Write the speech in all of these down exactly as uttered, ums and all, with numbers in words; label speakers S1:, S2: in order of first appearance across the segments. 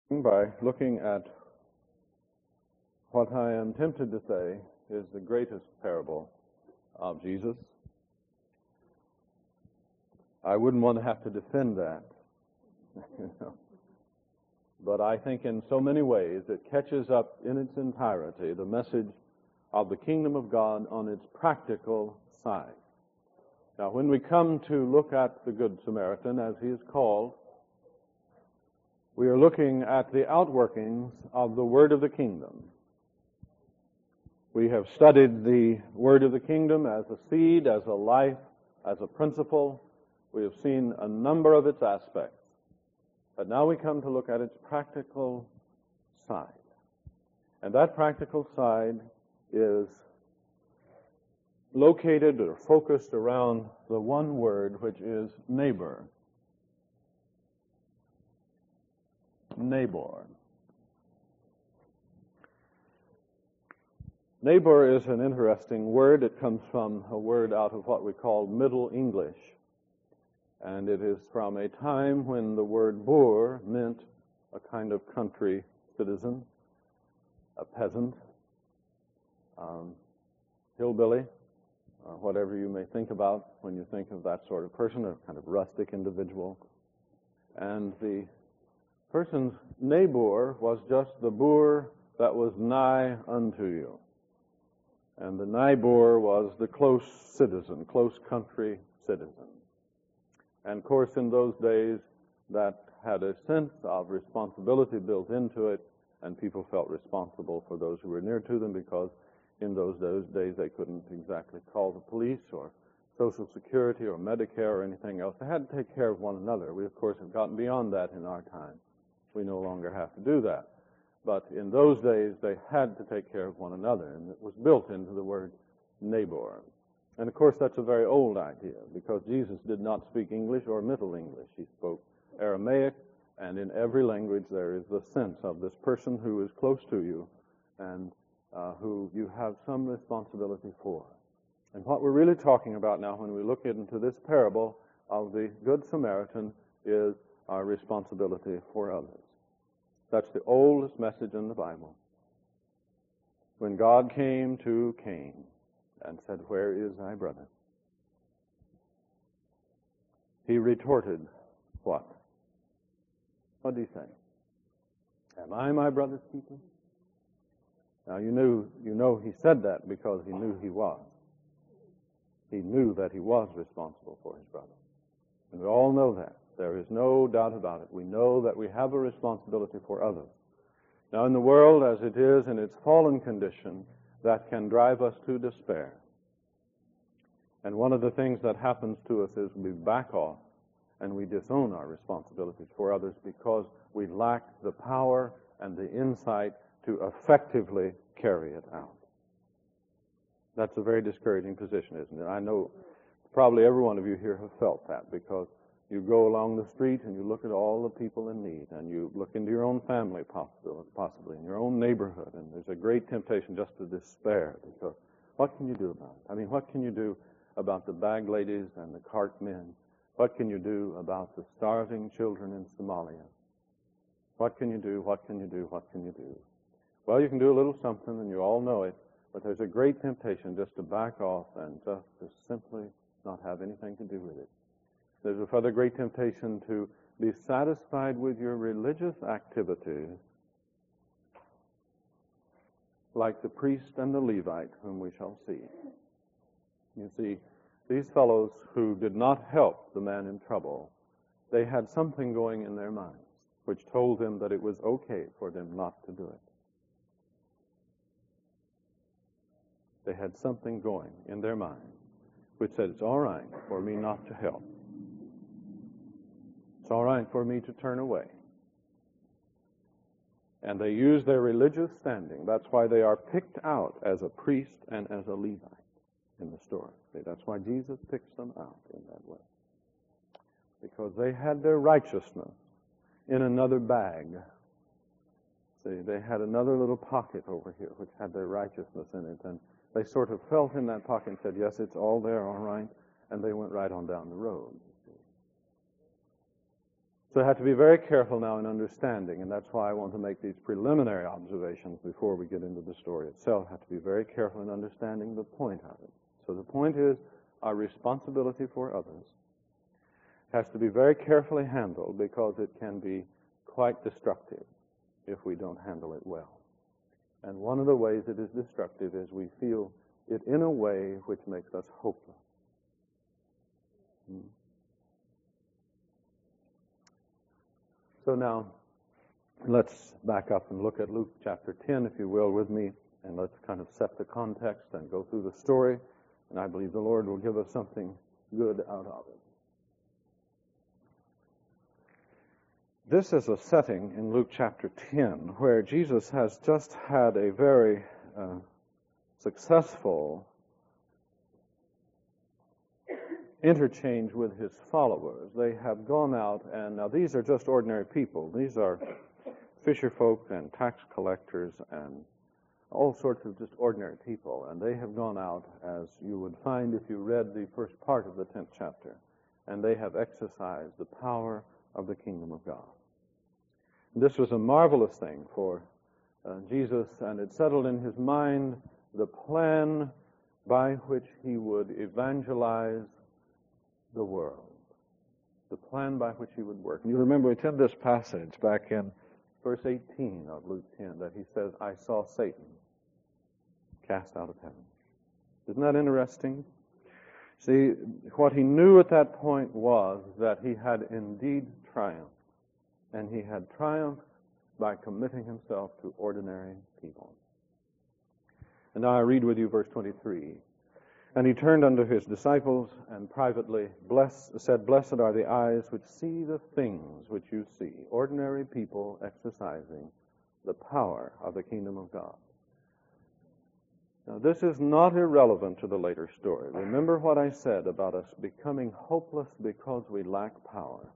S1: by looking at what I am tempted to say is the greatest parable of Jesus. I wouldn't want to have to defend that, you know. But I think in so many ways it catches up in its entirety the message of the kingdom of God on its practical side. Now, when we come to look at the Good Samaritan, as he is called, we are looking at the outworkings of the word of the kingdom. We have studied the word of the kingdom as a seed, as a life, as a principle. We have seen a number of its aspects. But now we come to look at its practical side. And that practical side is located or focused around the one word, which is neighbor. Neighbor. Neighbor is an interesting word. It comes from a word out of what we call Middle English. And it is from a time when the word boor meant a kind of country citizen, a peasant, um, hillbilly, uh, whatever you may think about when you think of that sort of person, a kind of rustic individual. And the person's neighbor was just the boor that was nigh unto you. And the neighbor was the close citizen, close country citizen. And of course, in those days, that had a sense of responsibility built into it, and people felt responsible for those who were near to them, because in those days they couldn't exactly call the police or Social Security or Medicare or anything else. They had to take care of one another. We, of course, have gotten beyond that in our time. We no longer have to do that. But in those days, they had to take care of one another, and it was built into the word neighbor. And of course, that's a very old idea, because Jesus did not speak English or Middle English. He spoke Aramaic, and in every language there is the sense of this person who is close to you and uh, who you have some responsibility for. And what we're really talking about now when we look into this parable of the Good Samaritan is our responsibility for others. That's the oldest message in the Bible. When God came to Cain and said, "Where is thy brother?" he retorted, what? What did he say? "Am I my brother's keeper?" Now you knew, you know he said that because he knew he was. He knew that he was responsible for his brother. And we all know that. There is no doubt about it. We know that we have a responsibility for others. Now, in the world as it is in its fallen condition, that can drive us to despair. And one of the things that happens to us is we back off and we disown our responsibilities for others because we lack the power and the insight to effectively carry it out. That's a very discouraging position, isn't it? I know probably every one of you here have felt that, because you go along the street and you look at all the people in need, and you look into your own family possibly, possibly in your own neighborhood, and there's a great temptation just to despair, because what can you do about it? I mean, what can you do about the bag ladies and the cart men? What can you do about the starving children in Somalia? What can you do? What can you do? What can you do? Well, you can do a little something, and you all know it, but there's a great temptation just to back off and just to simply not have anything to do with it. There's a further great temptation to be satisfied with your religious activities like the priest and the Levite, whom we shall see. You see, these fellows who did not help the man in trouble, they had something going in their minds which told them that it was okay for them not to do it. They had something going in their mind which said, it's all right for me not to help. It's all right for me to turn away. And they use their religious standing. That's why they are picked out as a priest and as a Levite in the story. See, that's why Jesus picks them out in that way. Because they had their righteousness in another bag. See, they had another little pocket over here which had their righteousness in it, and they sort of felt in that pocket and said, yes, it's all there, all right, and they went right on down the road. So I have to be very careful now in understanding, and that's why I want to make these preliminary observations before we get into the story itself. I have to be very careful in understanding the point of it. So the point is our responsibility for others has to be very carefully handled because it can be quite destructive if we don't handle it well. And one of the ways it is destructive is we feel it in a way which makes us hopeless. Hmm. So now, let's back up and look at Luke chapter ten, if you will, with me, and let's kind of set the context and go through the story, and I believe the Lord will give us something good out of it. This is a setting in Luke chapter ten where Jesus has just had a very uh, successful interchange with his followers. They have gone out, and now these are just ordinary people. These are fisher folk and tax collectors and all sorts of just ordinary people. And they have gone out, as you would find if you read the first part of the tenth chapter, and they have exercised the power of the kingdom of God. This was a marvelous thing for uh, Jesus, and it settled in his mind the plan by which he would evangelize the world, the plan by which he would work. And you remember it's in this passage back in verse eighteen of Luke ten that he says, I saw Satan cast out of heaven. Isn't that interesting? See, what he knew at that point was that he had indeed triumphed, and he had triumphed by committing himself to ordinary people. And now I read with you verse twenty-three. And he turned unto his disciples and privately bless, said, Blessed are the eyes which see the things which you see. Ordinary people exercising the power of the kingdom of God. Now, this is not irrelevant to the later story. Remember what I said about us becoming hopeless because we lack power.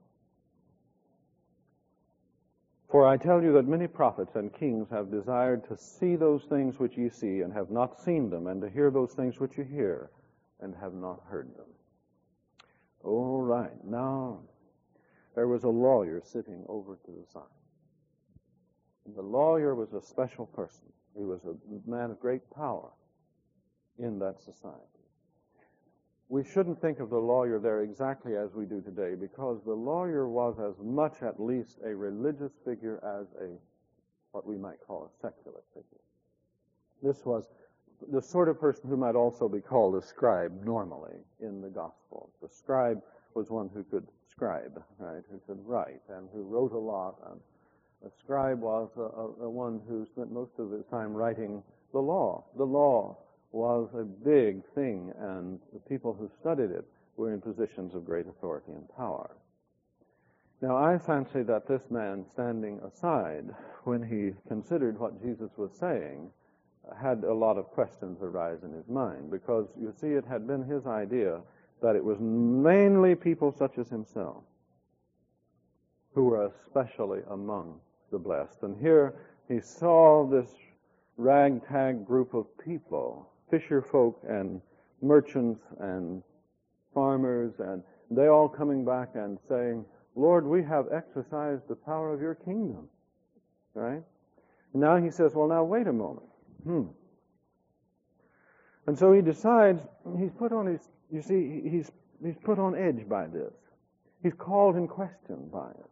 S1: For I tell you that many prophets and kings have desired to see those things which ye see, and have not seen them, and to hear those things which you hear, and have not heard them. All right, now, there was a lawyer sitting over to the side. And the lawyer was a special person. He was a man of great power in that society. We shouldn't think of the lawyer there exactly as we do today, because the lawyer was as much at least a religious figure as a, what we might call a secular figure. This was the sort of person who might also be called a scribe normally in the Gospels. The scribe was one who could scribe, right, who could write, and who wrote a lot. And a scribe was a, a, a one who spent most of his time writing the law. The law was a big thing, and the people who studied it were in positions of great authority and power. Now, I fancy that this man, standing aside when he considered what Jesus was saying, had a lot of questions arise in his mind, because, you see, it had been his idea that it was mainly people such as himself who were especially among the blessed. And here he saw this ragtag group of people, fisher folk and merchants and farmers, and they all coming back and saying, Lord, we have exercised the power of your kingdom. Right? And now he says, well, now wait a moment. Hmm. And so he decides, he's put on his, you see, he's, he's put on edge by this. He's called in question by it.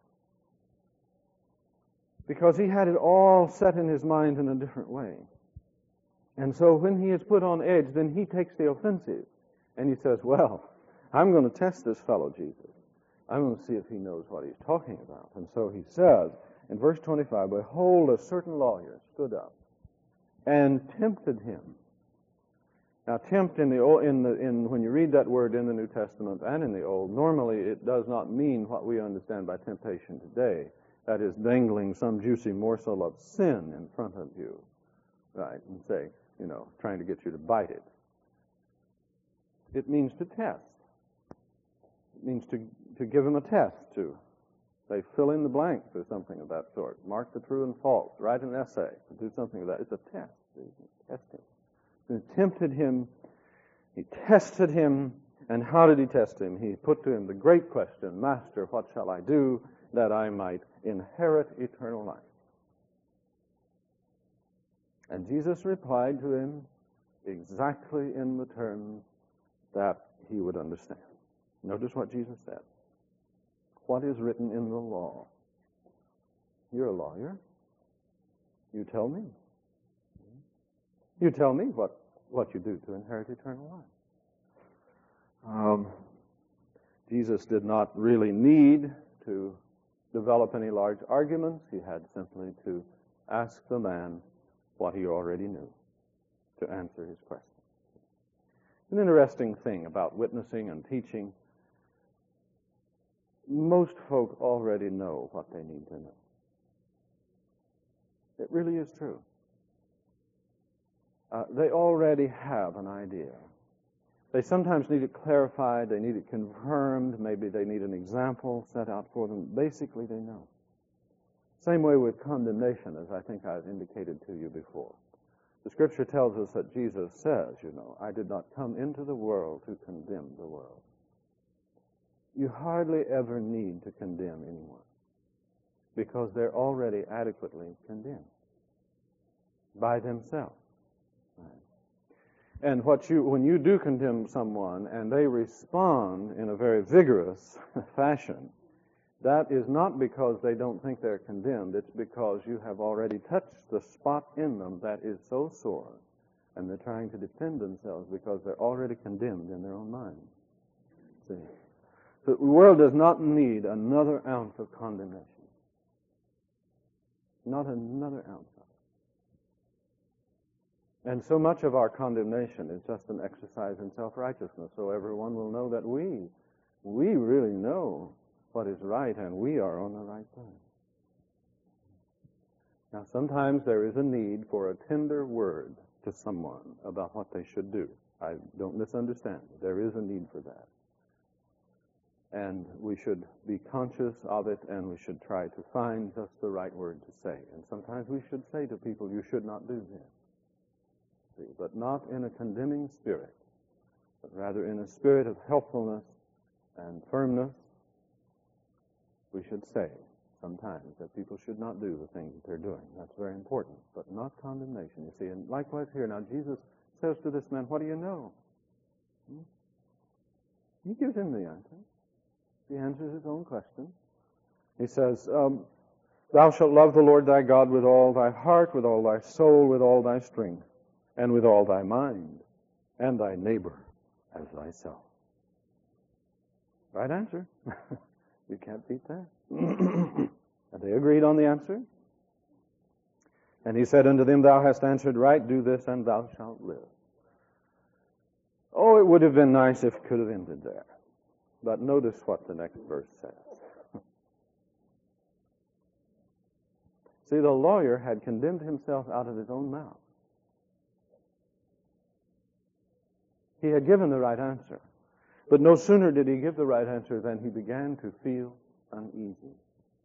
S1: Because he had it all set in his mind in a different way. And so when he is put on edge, then he takes the offensive. And he says, well, I'm going to test this fellow Jesus. I'm going to see if he knows what he's talking about. And so he says, in verse twenty-five, behold, a certain lawyer stood up and tempted him. Now, tempt in the old, in the in when you read that word in the New Testament and in the Old, normally it does not mean what we understand by temptation today. That is, dangling some juicy morsel of sin in front of you, right, and say, you know, trying to get you to bite it. It means to test. It means to to give him a test, to say, fill in the blanks or something of that sort. Mark the true and false. Write an essay. Do something of that. It's a test. Testing. He tempted him. He tested him. And how did he test him? He put to him the great question, Master, what shall I do? that I might inherit eternal life. And Jesus replied to him exactly in the terms that he would understand. Notice what Jesus said. What is written in the law? You're a lawyer. You tell me. You tell me what, what you do to inherit eternal life. Um, Jesus did not really need to develop any large arguments. He had simply to ask the man what he already knew to answer his question. An interesting thing about witnessing and teaching, most folk already know what they need to know. It really is true. Uh, they already have an idea. They sometimes need it clarified, they need it confirmed, maybe they need an example set out for them. Basically, they know. Same way with condemnation, as I think I've indicated to you before. The Scripture tells us that Jesus says, you know, I did not come into the world to condemn the world. You hardly ever need to condemn anyone because they're already adequately condemned by themselves. Right? And what you, when you do condemn someone and they respond in a very vigorous fashion, that is not because they don't think they're condemned. It's because you have already touched the spot in them that is so sore, and they're trying to defend themselves because they're already condemned in their own mind. See? So the world does not need another ounce of condemnation. Not another ounce of it. And so much of our condemnation is just an exercise in self-righteousness, so everyone will know that we, we really know what is right, and we are on the right path. Now, sometimes there is a need for a tender word to someone about what they should do. I don't misunderstand. There is a need for that. And we should be conscious of it, and we should try to find just the right word to say. And sometimes we should say to people, you should not do this. See, but not in a condemning spirit, but rather in a spirit of helpfulness and firmness. We should say sometimes that people should not do the things that they're doing. That's very important, but not condemnation, you see. And likewise here, now Jesus says to this man, what do you know? Hmm? He gives him the answer. He answers his own question. He says, um, thou shalt love the Lord thy God with all thy heart, with all thy soul, with all thy strength, and with all thy mind, and thy neighbor as thyself. Right answer. You can't beat that. And they agreed on the answer. And he said unto them, thou hast answered right, do this, and thou shalt live. Oh, it would have been nice if it could have ended there. But notice what the next verse says. See, the lawyer had condemned himself out of his own mouth. He had given the right answer. But no sooner did he give the right answer than he began to feel uneasy.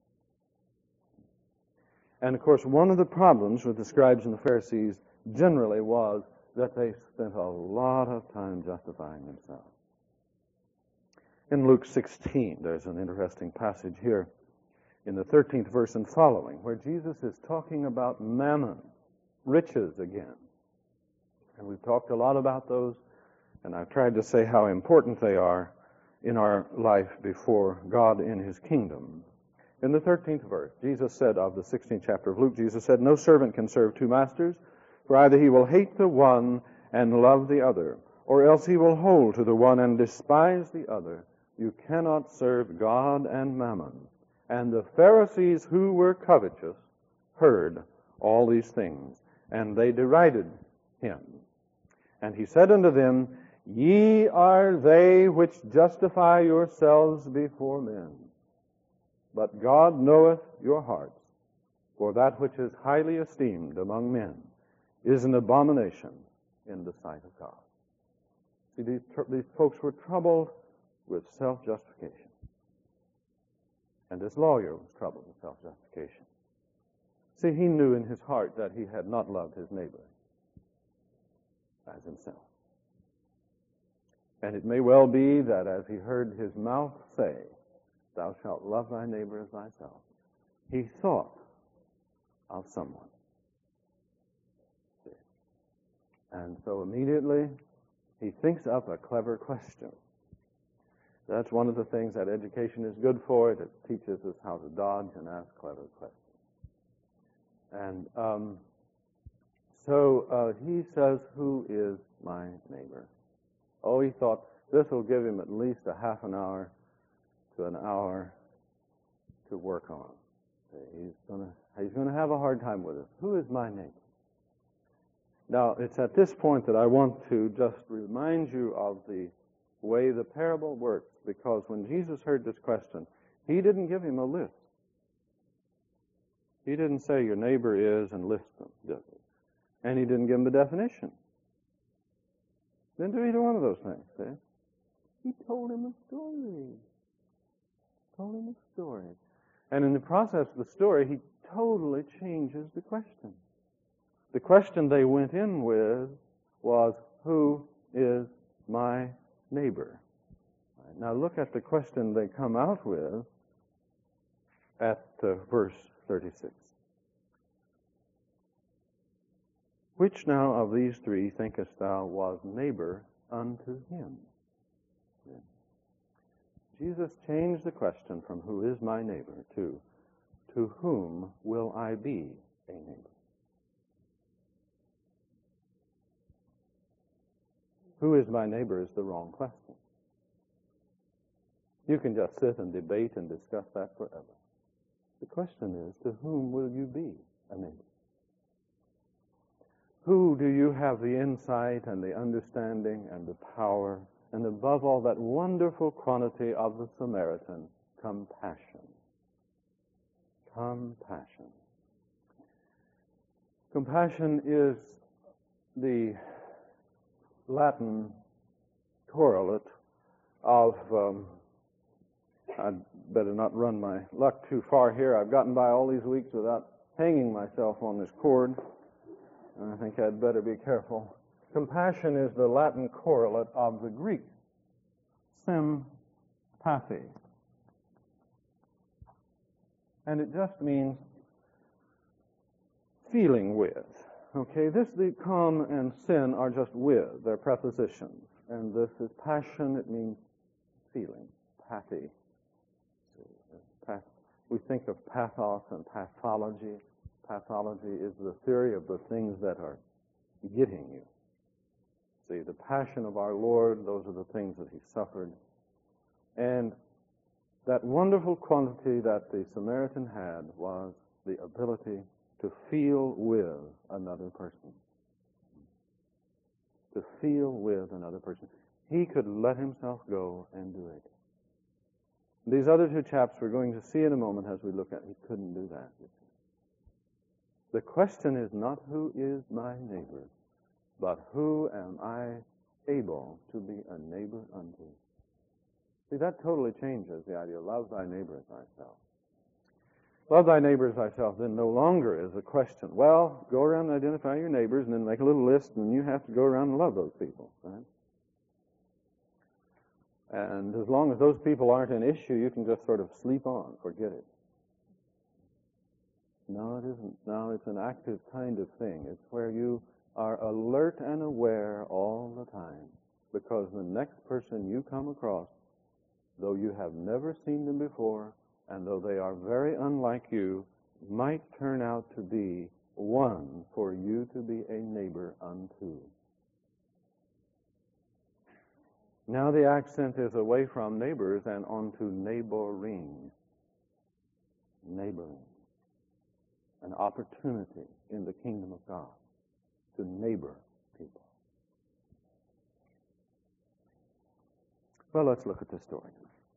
S1: And of course, one of the problems with the scribes and the Pharisees generally was that they spent a lot of time justifying themselves. In Luke sixteen, there's an interesting passage here in the thirteenth verse and following, where Jesus is talking about mammon, riches again. And we've talked a lot about those, and I've tried to say how important they are in our life before God in His kingdom. In the thirteenth verse, Jesus said of the sixteenth chapter of Luke, Jesus said, no servant can serve two masters, for either he will hate the one and love the other, or else he will hold to the one and despise the other. You cannot serve God and mammon. And the Pharisees who were covetous heard all these things, and they derided him. And he said unto them, ye are they which justify yourselves before men. But God knoweth your hearts, for that which is highly esteemed among men is an abomination in the sight of God. See, these, these folks were troubled with self-justification. And this lawyer was troubled with self-justification. See, he knew in his heart that he had not loved his neighbor as himself. And it may well be that as he heard his mouth say, thou shalt love thy neighbor as thyself. He thought of someone. See? And so immediately he thinks up a clever question. That's one of the things that education is good for. It teaches us how to dodge and ask clever questions. And um, so uh, he says, who is my neighbor? Oh, he thought this will give him at least a half an hour to an hour to work on. He's gonna he's gonna have a hard time with it. Who is my neighbor? Now, it's at this point that I want to just remind you of the way the parable works, because when Jesus heard this question, he didn't give him a list. He didn't say your neighbor is and list them, did he? And he didn't give him a definition. Didn't do either one of those things, see? He told him a story. Told him a story. And in the process of the story, he totally changes the question. The question they went in with was, who is my neighbor? Right, now look at the question they come out with at uh, verse thirty-six. Which now of these three thinkest thou was neighbor unto him? Yeah. Jesus changed the question from who is my neighbor to to whom will I be a neighbor? Who is my neighbor is the wrong question. You can just sit and debate and discuss that forever. The question is, to whom will you be a neighbor? Who do you have the insight and the understanding and the power, and above all, that wonderful quality of the Samaritan, compassion? Compassion. Compassion is the Latin correlate of, um, I'd better not run my luck too far here. I've gotten by all these weeks without hanging myself on this cord, and I think I'd better be careful. Compassion is the Latin correlate of the Greek sympathy. And it just means feeling with. Okay, this, the com and sin are just with. They're prepositions. And this is passion. It means feeling. Pathy. We think of pathos and pathology. Pathology is the theory of the things that are getting you. See, the passion of our Lord, those are the things that he suffered. And that wonderful quality that the Samaritan had was the ability to feel with another person. To feel with another person. He could let himself go and do it. These other two chaps we're going to see in a moment as we look at, he couldn't do that. The question is not who is my neighbor, but who am I able to be a neighbor unto? See, that totally changes the idea. Love thy neighbor as thyself. Love thy neighbor as thyself then no longer is a question. Well, go around and identify your neighbors and then make a little list, and you have to go around and love those people, right? And as long as those people aren't an issue, you can just sort of sleep on, forget it. No, it isn't. No, it's an active kind of thing. It's where you are alert and aware all the time, because the next person you come across, though you have never seen them before, and though they are very unlike you, might turn out to be one for you to be a neighbor unto. Now the accent is away from neighbors and onto neighboring. Neighboring. An opportunity in the kingdom of God to neighbor people. Well, let's look at the story.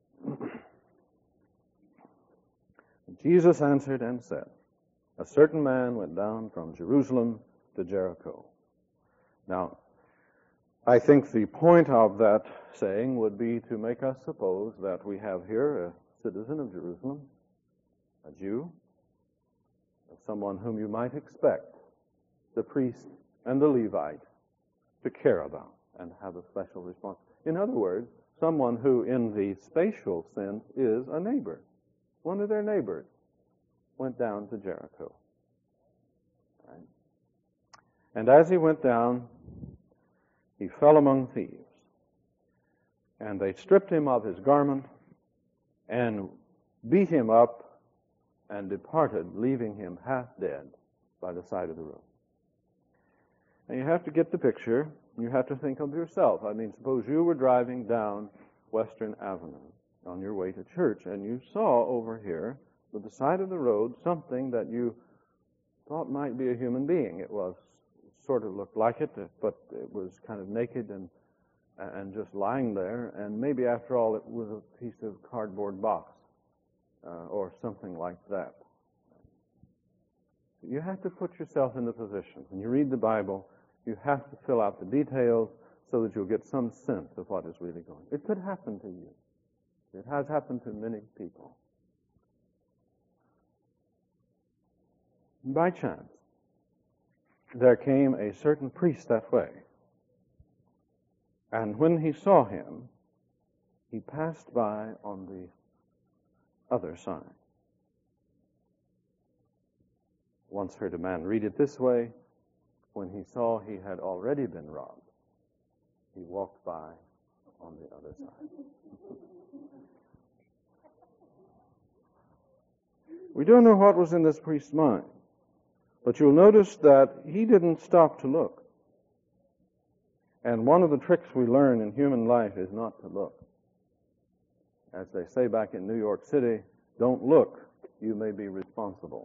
S1: Jesus answered and said, a certain man went down from Jerusalem to Jericho. Now, I think the point of that saying would be to make us suppose that we have here a citizen of Jerusalem, a Jew, someone whom you might expect the priest and the Levite to care about and have a special response. In other words, someone who in the spatial sense is a neighbor. One of their neighbors went down to Jericho. Right? And as he went down, he fell among thieves. And they stripped him of his garment and beat him up and departed, leaving him half dead by the side of the road. And you have to get the picture. You have to think of yourself. I mean, suppose you were driving down Western Avenue on your way to church, and you saw over here, at the side of the road, something that you thought might be a human being. It was sort of looked like it, but it was kind of naked and and just lying there, and maybe after all it was a piece of cardboard box uh, or something like that. You have to put yourself in the position. When you read the Bible, you have to fill out the details so that you'll get some sense of what is really going on. It could happen to you. It has happened to many people. By chance, there came a certain priest that way. And when he saw him, he passed by on the other side. Once heard a man read it this way: when he saw he had already been robbed, he walked by on the other side. We don't know what was in this priest's mind, but you'll notice that he didn't stop to look. And one of the tricks we learn in human life is not to look. As they say back in New York City, don't look, you may be responsible.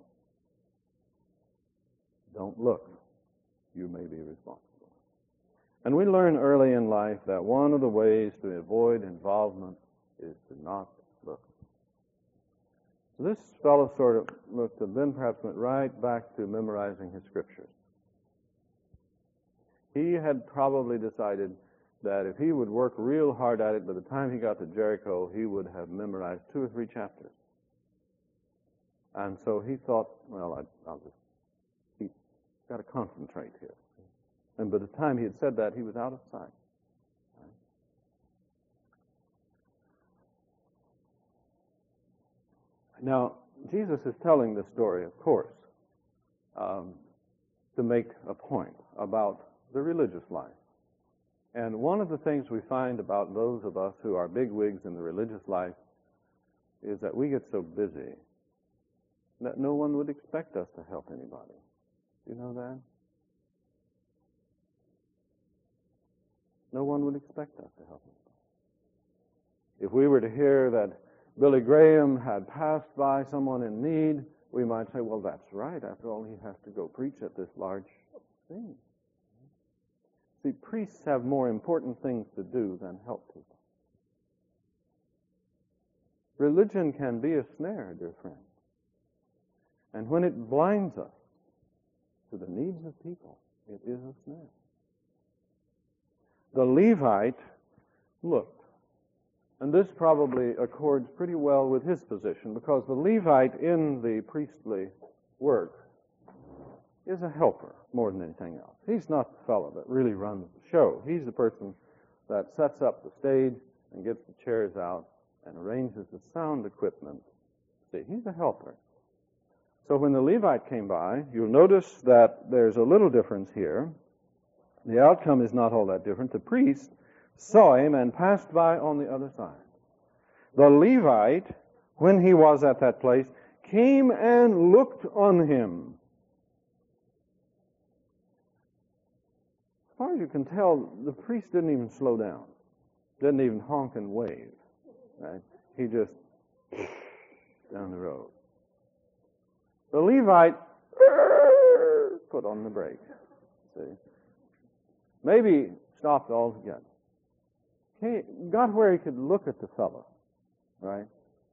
S1: Don't look, you may be responsible. And we learn early in life that one of the ways to avoid involvement is to not look. So this fellow sort of looked and then perhaps went right back to memorizing his scriptures. He had probably decided that if he would work real hard at it, by the time he got to Jericho, he would have memorized two or three chapters. And so he thought, well, I, I'll just, he's got to concentrate here. And by the time he had said that, he was out of sight. Now, Jesus is telling this story, of course, um, to make a point about the religious life. And one of the things we find about those of us who are bigwigs in the religious life is that we get so busy that no one would expect us to help anybody. Do you know that? No one would expect us to help anybody. If we were to hear that Billy Graham had passed by someone in need, we might say, well, that's right. After all, he has to go preach at this large thing. See, priests have more important things to do than help people. Religion can be a snare, dear friends. And when it blinds us to the needs of people, it is a snare. The Levite looked. And this probably accords pretty well with his position, because the Levite in the priestly work is a helper more than anything else. He's not the fellow that really runs the show. He's the person that sets up the stage and gets the chairs out and arranges the sound equipment. See, he's a helper. So when the Levite came by, you'll notice that there's a little difference here. The outcome is not all that different. The priest saw him and passed by on the other side. The Levite, when he was at that place, came and looked on him. As far as you can tell, the priest didn't even slow down. Didn't even honk and wave. Right? He just down the road. The Levite put on the brakes. See? Maybe stopped altogether. He got where he could look at the fellow, right?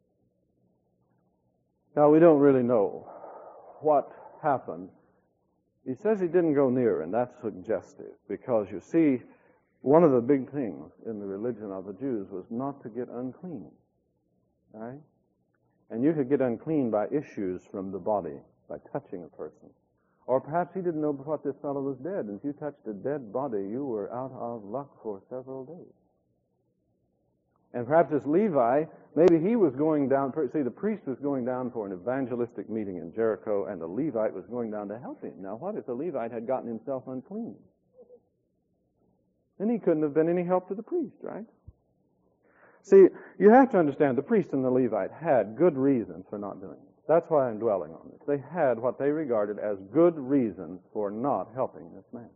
S1: Now, we don't really know what happened. He says he didn't go near, and that's suggestive, because you see, one of the big things in the religion of the Jews was not to get unclean, right? And you could get unclean by issues from the body, by touching a person. Or perhaps he didn't know what this fellow was dead, and if you touched a dead body, you were out of luck for several days. And perhaps this Levi, maybe he was going down, see, the priest was going down for an evangelistic meeting in Jericho, and the Levite was going down to help him. Now, what if the Levite had gotten himself unclean? Then he couldn't have been any help to the priest, right? See, you have to understand, the priest and the Levite had good reasons for not doing it. That's why I'm dwelling on this. They had what they regarded as good reasons for not helping this man.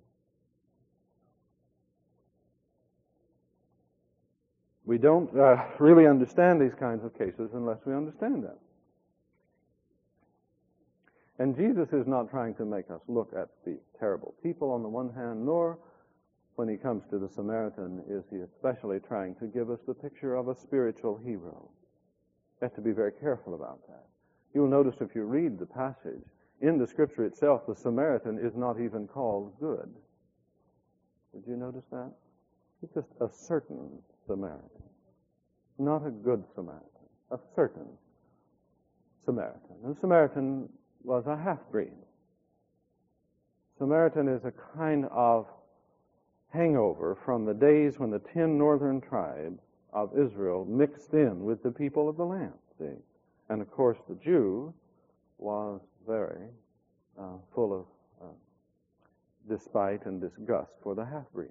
S1: We don't uh, really understand these kinds of cases unless we understand them. And Jesus is not trying to make us look at the terrible people on the one hand, nor when he comes to the Samaritan is he especially trying to give us the picture of a spiritual hero. We have to be very careful about that. You'll notice if you read the passage, in the Scripture itself, the Samaritan is not even called good. Did you notice that? It's just a certain Samaritan. Not a good Samaritan. A certain Samaritan. And the Samaritan was a half-breed. Samaritan is a kind of hangover from the days when the ten northern tribes of Israel mixed in with the people of the land, see? And of course the Jew was very uh, full of uh, despite and disgust for the half-breed.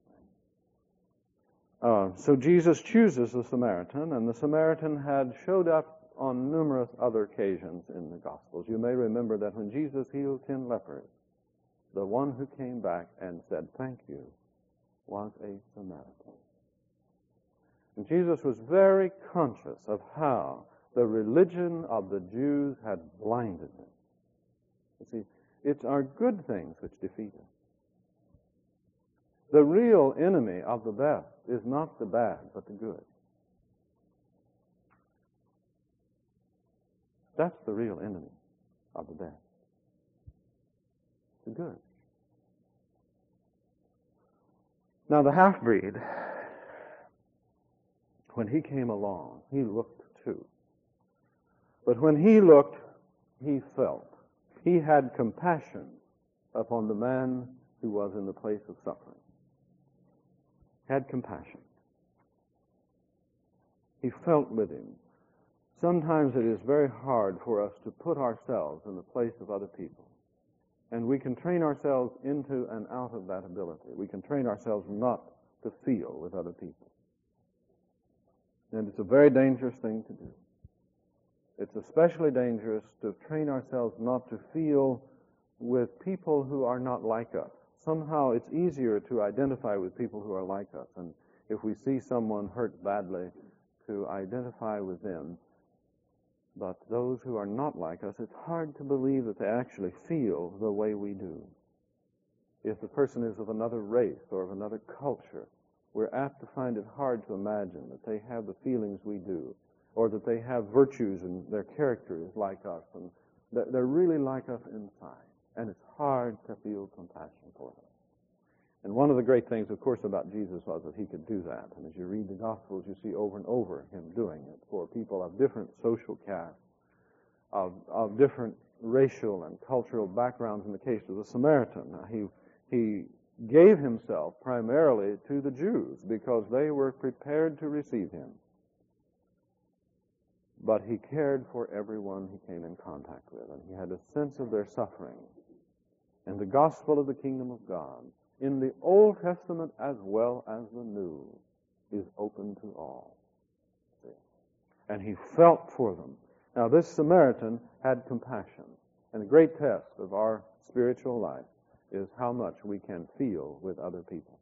S1: Uh, so Jesus chooses the Samaritan, and the Samaritan had showed up on numerous other occasions in the Gospels. You may remember that when Jesus healed ten lepers, the one who came back and said, "Thank you," was a Samaritan. And Jesus was very conscious of how the religion of the Jews had blinded them. You see, it's our good things which defeat us. The real enemy of the best is not the bad, but the good. That's the real enemy of the best. The good. Now the half-breed, when he came along, he looked too. But when he looked, he felt. He had compassion upon the man who was in the place of suffering. Had compassion. He felt with him. Sometimes it is very hard for us to put ourselves in the place of other people. And we can train ourselves into and out of that ability. We can train ourselves not to feel with other people. And it's a very dangerous thing to do. It's especially dangerous to train ourselves not to feel with people who are not like us. Somehow it's easier to identify with people who are like us. And if we see someone hurt badly, to identify with them. But those who are not like us, it's hard to believe that they actually feel the way we do. If the person is of another race or of another culture, we're apt to find it hard to imagine that they have the feelings we do, or that they have virtues and their character is like us, and that they're really like us inside. And it's hard to feel compassion for them. And one of the great things, of course, about Jesus was that he could do that. And as you read the Gospels, you see over and over him doing it for people of different social castes, of, of different racial and cultural backgrounds. In the case of the Samaritan, he, he gave himself primarily to the Jews because they were prepared to receive him. But he cared for everyone he came in contact with, and he had a sense of their suffering. And the gospel of the kingdom of God, in the Old Testament as well as the New, is open to all. See? And he felt for them. Now, this Samaritan had compassion. And the great test of our spiritual life is how much we can feel with other people.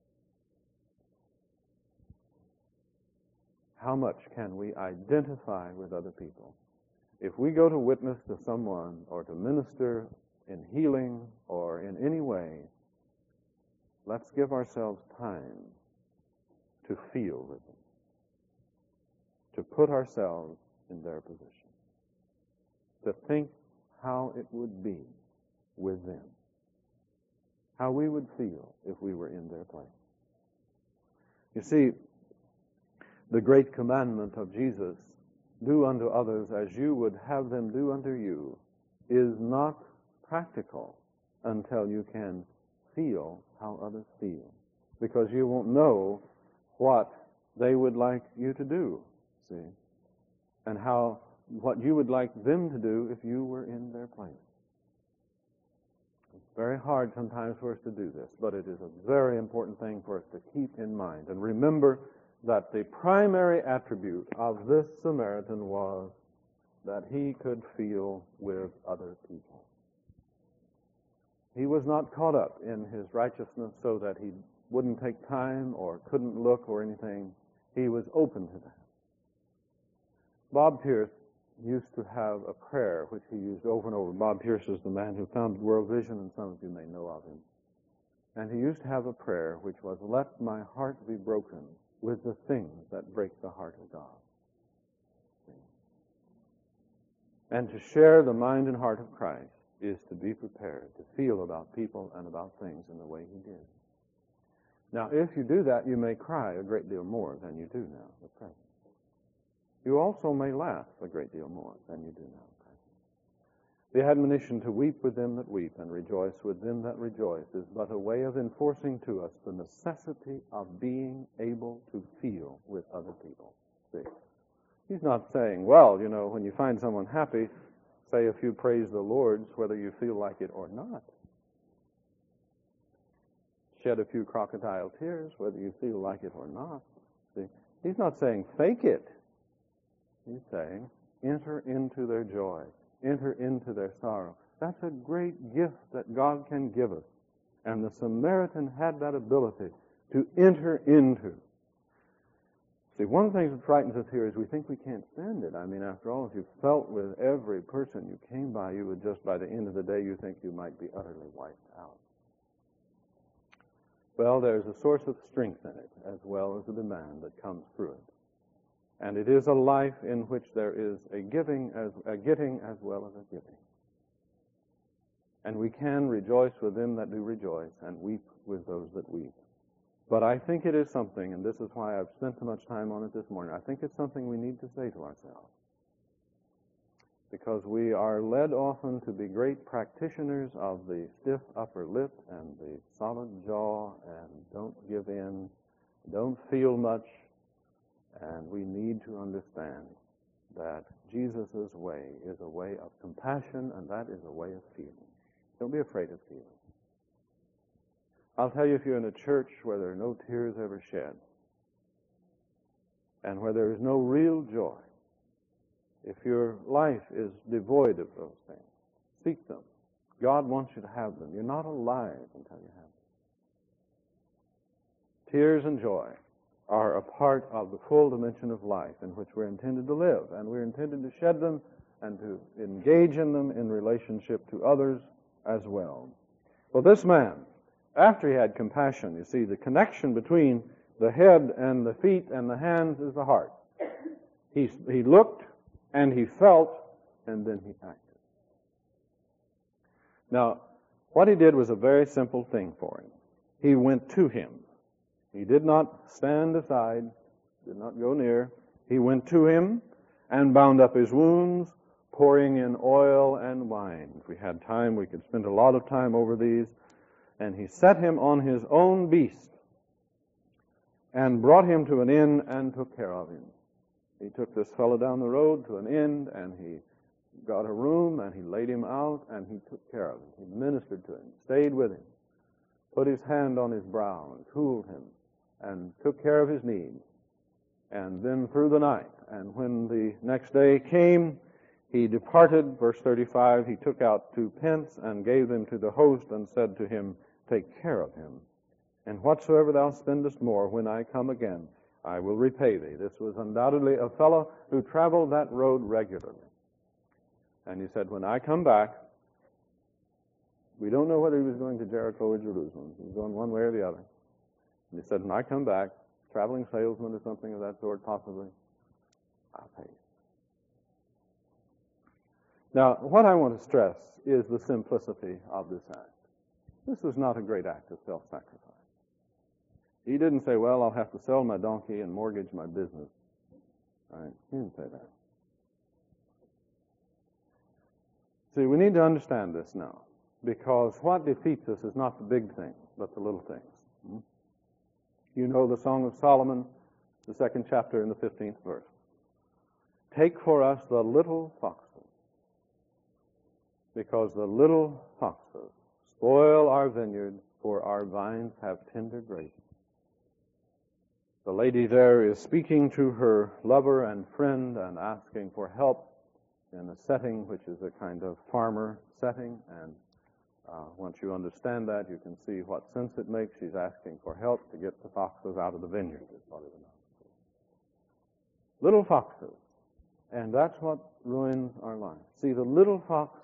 S1: How much can we identify with other people? If we go to witness to someone or to minister in healing or in any way, let's give ourselves time to feel with them, to put ourselves in their position, to think how it would be with them, how we would feel if we were in their place. You see, the great commandment of Jesus, do unto others as you would have them do unto you, is not practical until you can feel how others feel. Because you won't know what they would like you to do, see, and how what you would like them to do if you were in their place. It's very hard sometimes for us to do this, but it is a very important thing for us to keep in mind. And remember that the primary attribute of this Samaritan was that he could feel with other people. He was not caught up in his righteousness so that he wouldn't take time or couldn't look or anything. He was open to that. Bob Pierce used to have a prayer which he used over and over. Bob Pierce is the man who founded World Vision, and some of you may know of him. And he used to have a prayer which was, "Let my heart be broken with the things that break the heart of God." And to share the mind and heart of Christ is to be prepared to feel about people and about things in the way he did. Now, if you do that, you may cry a great deal more than you do now at present. You also may laugh a great deal more than you do now at present. The admonition to weep with them that weep and rejoice with them that rejoice is but a way of enforcing to us the necessity of being able to feel with other people. See? He's not saying, well, you know, when you find someone happy, say a few praise the Lord's, whether you feel like it or not. Shed a few crocodile tears, whether you feel like it or not. See? He's not saying fake it. He's saying enter into their joy, enter into their sorrow. That's a great gift that God can give us. And the Samaritan had that ability to enter into. See, one of the things that frightens us here is we think we can't stand it. I mean, after all, if you felt with every person you came by, you would just, by the end of the day, you think you might be utterly wiped out. Well, there's a source of strength in it, as well as a demand that comes through it. And it is a life in which there is a giving, as a getting as well as a giving. And we can rejoice with them that do rejoice and weep with those that weep. But I think it is something, and this is why I've spent so much time on it this morning, I think it's something we need to say to ourselves. Because we are led often to be great practitioners of the stiff upper lip and the solid jaw and don't give in, don't feel much, and we need to understand that Jesus' way is a way of compassion, and that is a way of feeling. Don't be afraid of feeling. I'll tell you, if you're in a church where there are no tears ever shed, and where there is no real joy, if your life is devoid of those things, seek them. God wants you to have them. You're not alive until you have them. Tears and joy are a part of the full dimension of life in which we're intended to live, and we're intended to shed them and to engage in them in relationship to others as well. Well, this man, after he had compassion, you see, the connection between the head and the feet and the hands is the heart. He, he looked and he felt, and then he acted. Now, what he did was a very simple thing for him. He went to him. He did not stand aside, did not go near. He went to him and bound up his wounds, pouring in oil and wine. If we had time, we could spend a lot of time over these. And he set him on his own beast and brought him to an inn and took care of him. He took this fellow down the road to an inn, and he got a room, and he laid him out, and he took care of him. He ministered to him, stayed with him, put his hand on his brow, and cooled him, and took care of his needs. And then through the night, and when the next day came, he departed, verse thirty-five, he took out two pence and gave them to the host and said to him, take care of him, and whatsoever thou spendest more, when I come again, I will repay thee. This was undoubtedly a fellow who traveled that road regularly. And he said, when I come back, we don't know whether he was going to Jericho or Jerusalem. He was going one way or the other. And he said, when I come back, traveling salesman or something of that sort, possibly, I'll pay you. Now, what I want to stress is the simplicity of this act. This was not a great act of self-sacrifice. He didn't say, well, I'll have to sell my donkey and mortgage my business. All right? He didn't say that. See, we need to understand this now, because what defeats us is not the big things, but the little things. Hmm? You know the Song of Solomon, the second chapter in the fifteenth verse. Take for us the little foxes, because the little foxes spoil our vineyard, for our vines have tender grapes. The lady there is speaking to her lover and friend and asking for help in a setting which is a kind of farmer setting. And uh, once you understand that, you can see what sense it makes. She's asking for help to get the foxes out of the vineyard, is what it amounts to. Little foxes. And that's what ruins our lives. See, the little fox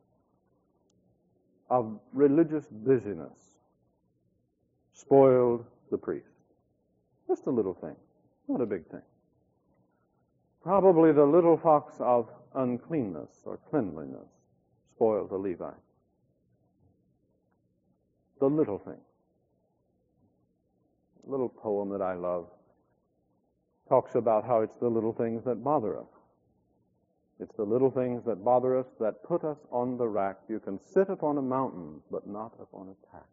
S1: of religious busyness spoiled the priest. Just a little thing, not a big thing. Probably the little fox of uncleanness or cleanliness spoiled the Levite. The little thing. A little poem that I love talks about how it's the little things that bother us. It's the little things that bother us that put us on the rack. You can sit upon a mountain, but not upon a tack.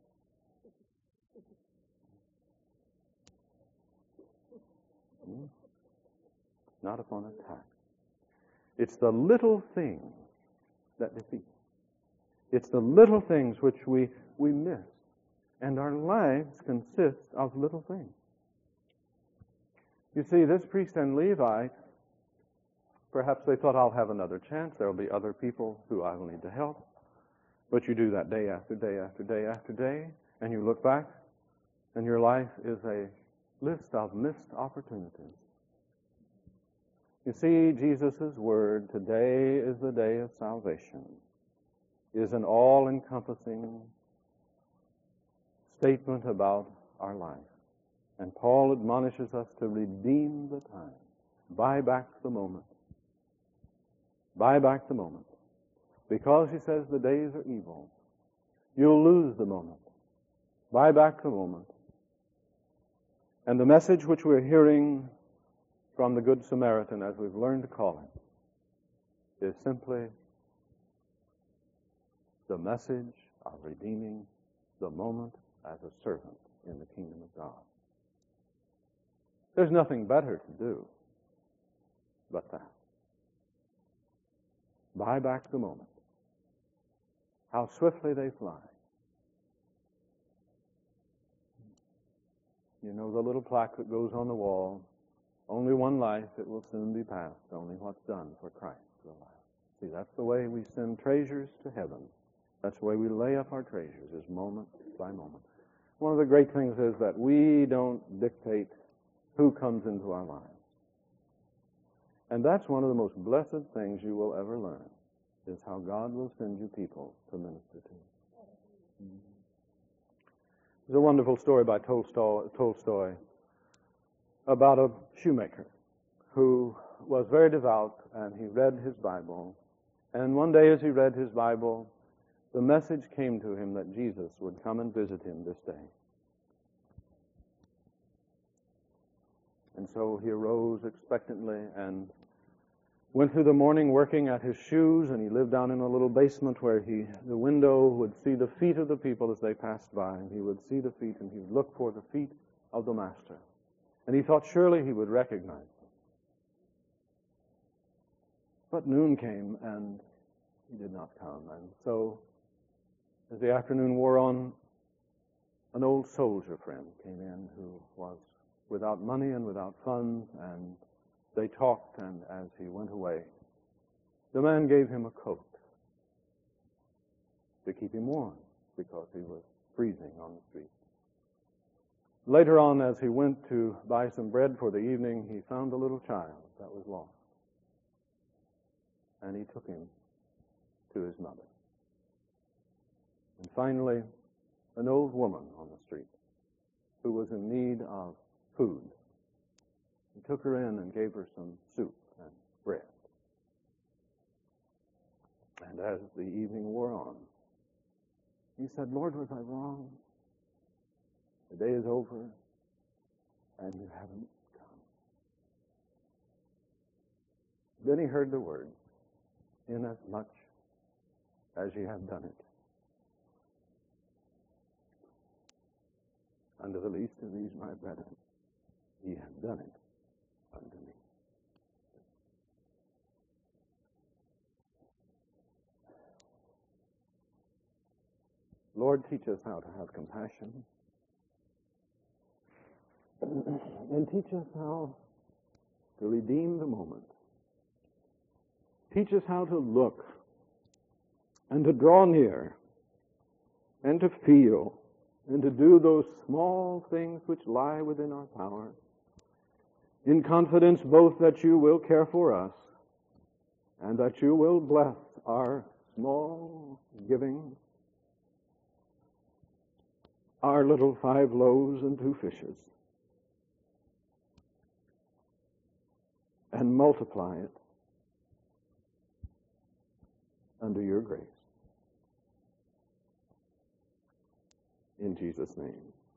S1: Hmm? Not upon a tack. It's the little things that defeat. It's the little things which we, we miss. And our lives consist of little things. You see, this priest and Levite, perhaps they thought, I'll have another chance. There will be other people who I will need to help. But you do that day after day after day after day, and you look back, and your life is a list of missed opportunities. You see, Jesus' word, today is the day of salvation, is an all-encompassing statement about our life. And Paul admonishes us to redeem the time, buy back the moment. Buy back the moment. Because, he says, the days are evil. You'll lose the moment. Buy back the moment. And the message which we're hearing from the Good Samaritan, as we've learned to call it, is simply the message of redeeming the moment as a servant in the kingdom of God. There's nothing better to do but that. Buy back the moment. How swiftly they fly. You know the little plaque that goes on the wall, only one life, it will soon be past, only what's done for Christ will last. See, that's the way we send treasures to heaven. That's the way we lay up our treasures, is moment by moment. One of the great things is that we don't dictate who comes into our lives. And that's one of the most blessed things you will ever learn, is how God will send you people to minister to you. Mm-hmm. There's a wonderful story by Tolstoy, Tolstoy about a shoemaker who was very devout, and he read his Bible. And one day as he read his Bible, the message came to him that Jesus would come and visit him this day. And so he arose expectantly and went through the morning working at his shoes, and he lived down in a little basement where he, the window would see the feet of the people as they passed by, and he would see the feet, and he would look for the feet of the Master. And he thought surely he would recognize them. But noon came, and he did not come. And so, as the afternoon wore on, an old soldier friend came in who was without money and without funds, and they talked, and as he went away, the man gave him a coat to keep him warm because he was freezing on the street. Later on, as he went to buy some bread for the evening, he found a little child that was lost. And he took him to his mother. And finally, an old woman on the street who was in need of food. He took her in and gave her some soup and bread. And as the evening wore on, he said, Lord, was I wrong? The day is over, and you haven't come. Then he heard the words, inasmuch as ye have done it unto the least of these my brethren, ye have done it unto me. Lord, teach us how to have compassion. And teach us how to redeem the moment. Teach us how to look and to draw near and to feel and to do those small things which lie within our power, in confidence both that you will care for us and that you will bless our small giving, our little five loaves and two fishes, and multiply it under your grace. In Jesus' name.